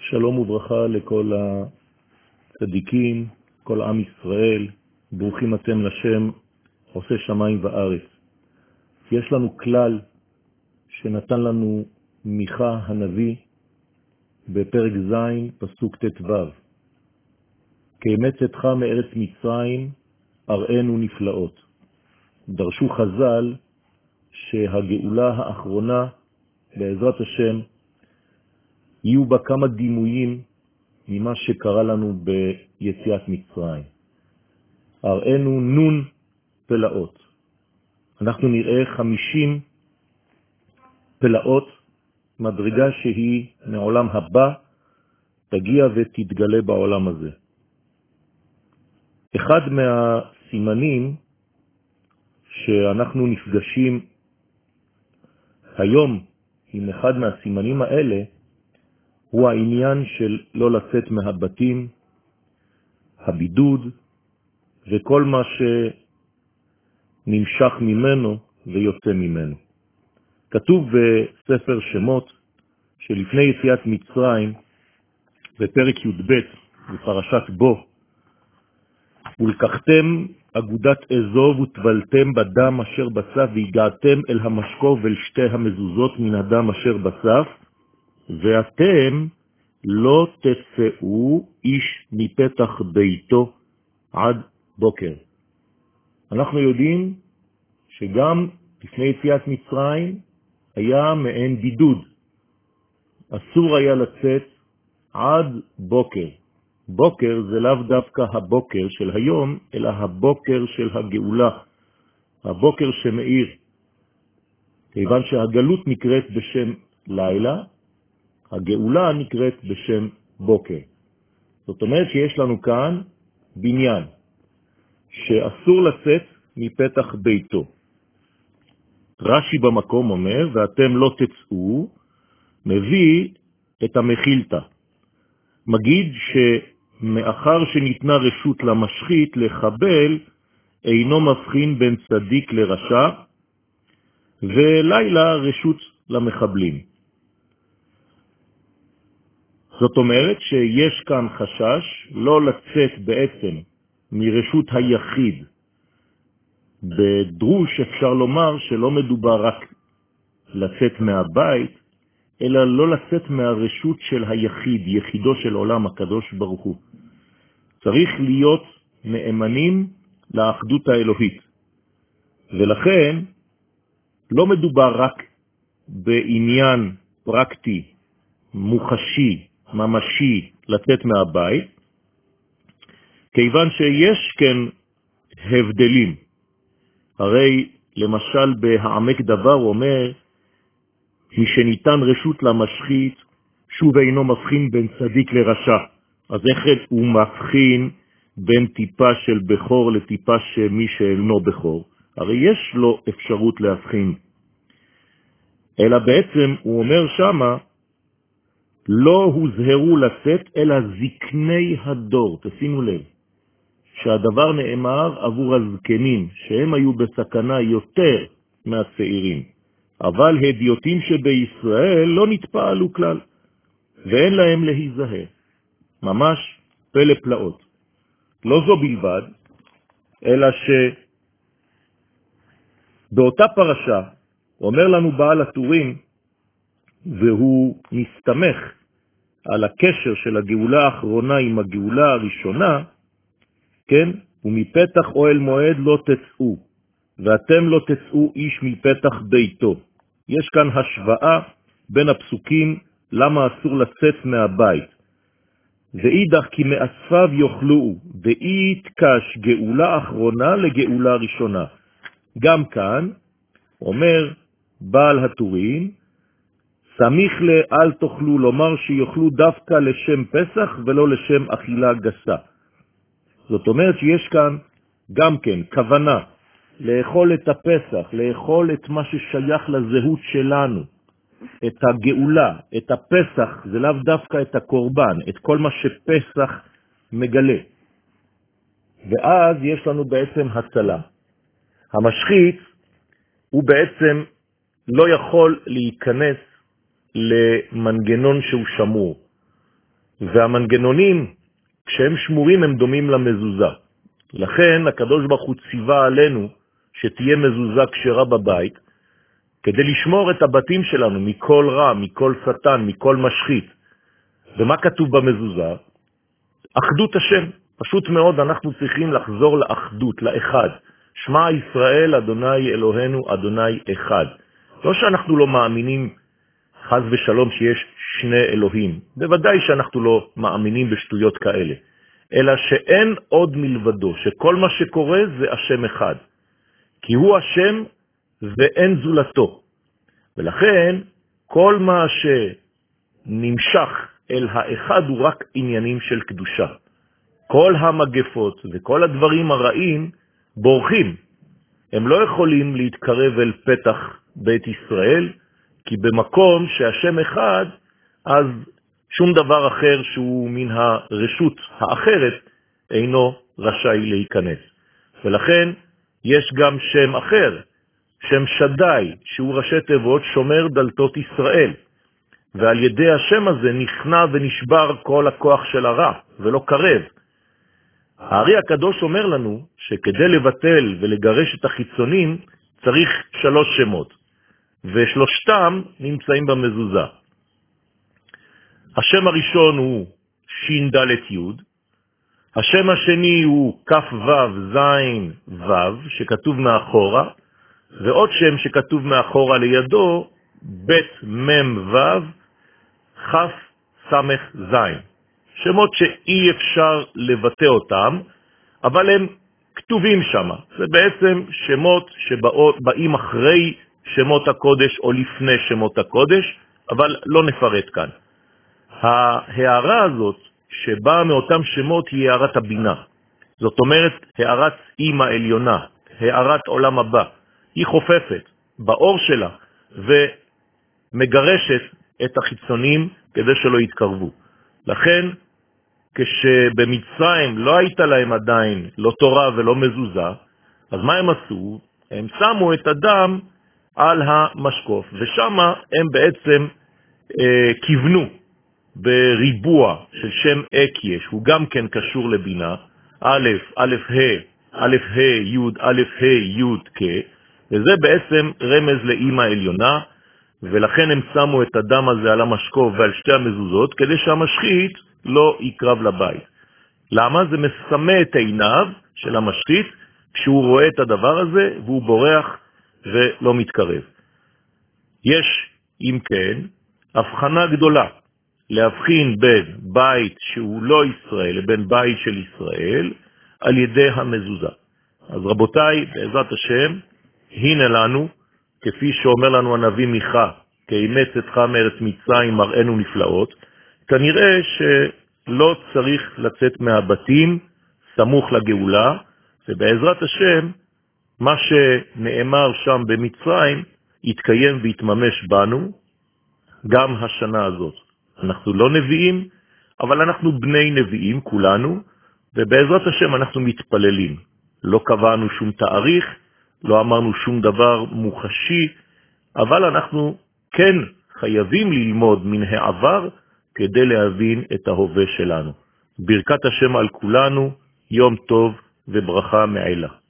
שלום וברכה לכל הצדיקים, כל עם ישראל, ברוכים אתם לשם, עושה שמיים וארץ. יש לנו כלל שנתן לנו מיכה הנביא בפרק ז' פסוק ט"ו. כאמצתך מארץ מצרים אראנו נפלאות. דרשו חז"ל שהגאולה האחרונה בעזרת השם יהיו בה כמה דימויים ממה שקרה לנו ביציאת מצרים. אראנו נון פלאות. אנחנו נראה 50 פלאות, מדרגה שהיא מעולם הבא, תגיע ותתגלה בעולם הזה. אחד מהסימנים שאנחנו נפגשים היום עם אחד מהסימנים האלה, הוא העניין של לא לצאת מהבתים, הבידוד, וכל מה שנמשך ממנו ויוצא ממנו. כתוב בספר שמות שלפני יציאת מצרים, בפרק י"ב, בפרשת בו, ולקחתם אגודת אזוב וטבלתם בדם אשר בסף, והגעתם אל המשקוף ואל שתי המזוזות מן הדם אשר בסף, ואתם לא תצאו איש מפתח ביתו עד בוקר. אנחנו יודעים שגם לפני יציאת מצרים היה מעין בידוד. אסור היה לצאת עד בוקר. בוקר זה לאו דווקא הבוקר של היום, אלא הבוקר של הגאולה. הבוקר שמאיר. כיוון שהגלות נקראת בשם לילה, הגאולה נקראת בשם בוקר. זאת אומרת שיש לנו כאן בניין שאסור לצאת מפתח ביתו. רש"י במקום אומר, ואתם לא תצאו, מביא את המחילתא. מגיד שמאחר שניתנה רשות למשחית לחבל, אינו מבחין בין צדיק לרשע, ולילה רשות למחבלים. זאת אומרת שיש כאן חשש לא לצאת בעצם מרשות היחיד. בדרוש אפשר לומר שלא מדובר רק לצאת מהבית, אלא לא לצאת מהרשות של היחיד, יחידו של עולם הקדוש ברוך הוא. צריך להיות נאמנים לאחדות האלוהית. ולכן לא מדובר רק בעניין פרקטי, מוחשי, ממשי, לצאת מהבית, כיוון שיש כן הבדלים. הרי למשל בהעמק דבר הוא אומר, מי שניתן רשות למשחית, שוב אינו מבחין בין צדיק לרשע. אז איך הוא מבחין בין טיפה של בחור לטיפה של מי שאינו בחור? הרי יש לו אפשרות להבחין. אלא בעצם הוא אומר שמה, לא הוזהרו לצאת אלא זקני הדור. תשימו לב שהדבר נאמר עבור הזקנים, שהם היו בסכנה יותר מהצעירים. אבל הדיוטים שבישראל לא נתפעלו כלל, ואין להם להיזהר. ממש פלא פלאות. לא זו בלבד, אלא שבאותה פרשה אומר לנו בעל הטורים, והוא מסתמך על הקשר של הגאולה האחרונה עם הגאולה הראשונה, כן? ומפתח אוהל מועד לא תצאו, ואתם לא תצאו איש מפתח ביתו. יש כאן השוואה בין הפסוקים למה אסור לצאת מהבית. ואידך כי מאספיו יאכלו, דאיתקש גאולה אחרונה לגאולה ראשונה. גם כאן אומר בעל הטורים, סמיך לאל תאכלו, לומר שיאכלו דווקא לשם פסח ולא לשם אכילה גסה. זאת אומרת שיש כאן גם כן כוונה לאכול את הפסח, לאכול את מה ששייך לזהות שלנו, את הגאולה, את הפסח, זה לאו דווקא את הקורבן, את כל מה שפסח מגלה. ואז יש לנו בעצם הצלה. המשחית הוא בעצם לא יכול להיכנס למנגנון שהוא שמור. והמנגנונים, כשהם שמורים, הם דומים למזוזה. לכן הקדוש ברוך הוא ציווה עלינו שתהיה מזוזה כשרה בבית, כדי לשמור את הבתים שלנו מכל רע, מכל שטן, מכל משחית. ומה כתוב במזוזה? אחדות השם. פשוט מאוד אנחנו צריכים לחזור לאחדות, לאחד. שמע ישראל, אדוני אלוהינו, אדוני אחד. לא שאנחנו לא מאמינים חז ושלום שיש שני אלוהים. בוודאי שאנחנו לא מאמינים בשטויות כאלה. אלא שאין עוד מלבדו, שכל מה שקורה זה השם אחד. כי הוא השם ואין זולתו. ולכן כל מה שנמשך אל האחד הוא רק עניינים של קדושה. כל המגפות וכל הדברים הרעים בורחים. הם לא יכולים להתקרב אל פתח בית ישראל, כי במקום שהשם אחד, אז שום דבר אחר שהוא מן הרשות האחרת אינו רשאי להיכנס. ולכן יש גם שם אחר, שם שדי, שהוא ראשי תיבות שומר דלתות ישראל. ועל ידי השם הזה נכנע ונשבר כל הכוח של הרע, ולא קרב. הארי הקדוש אומר לנו שכדי לבטל ולגרש את החיצונים צריך 3 שמות, ושלושתם נמצאים במזוזה. השם הראשון הוא שין דלת יוד, השם השני הוא כף וו זין וו שכתוב מאחורה, ועוד שם שכתוב מאחורה לידו בית מם וו כף סמך זין. שמות שאי אפשר לבטא אותם, אבל הם כתובים שם. זה בעצם שמות שבאים אחרי שמות הקודש או לפני שמות הקודש, אבל לא נפרט כאן. ההערה הזאת שבאה מאותם שמות היא הערת הבינה. זאת אומרת, הערת אימא עליונה, הערת עולם הבא. היא חופפת באור שלה ומגרשת את החיצונים כדי שלא יתקרבו. לכן, כשבמצרים לא הייתה להם עדיין לא תורה ולא מזוזה, אז מה הם עשו? הם שמו את הדם על המשקוף, ושם הם בעצם כיוונו בריבוע של שם אקיה, שהוא גם כן קשור לבינה, א', א', ה', א', ה', י', א', ה', י', כ', וזה בעצם רמז לאמא עליונה, ולכן הם שמו את הדם הזה על המשקוף ועל שתי המזוזות, כדי שהמשחית לא יקרב לבית. למה? זה מסמא את עיניו של המשחית, כשהוא רואה את הדבר הזה, והוא בורח ולא מתקרב. יש, אם כן, הבחנה גדולה, להבחין בין בית שהוא לא ישראל, לבין בית של ישראל, על ידי המזוזה. אז רבותיי, בעזרת השם, הנה לנו, כפי שאומר לנו הנביא מיכה, כי אימץ אתך מארץ מצרים מראינו נפלאות, כנראה שלא צריך לצאת מהבתים סמוך לגאולה, ובעזרת השם, מה שנאמר שם במצרים, יתקיים ויתממש בנו גם השנה הזאת. אנחנו לא נביאים, אבל אנחנו בני נביאים כולנו, ובעזרת השם אנחנו מתפללים. לא קבענו שום תאריך, לא אמרנו שום דבר מוחשי, אבל אנחנו כן חייבים ללמוד מן העבר כדי להבין את ההווה שלנו. ברכת השם על כולנו, יום טוב וברכה מעילה.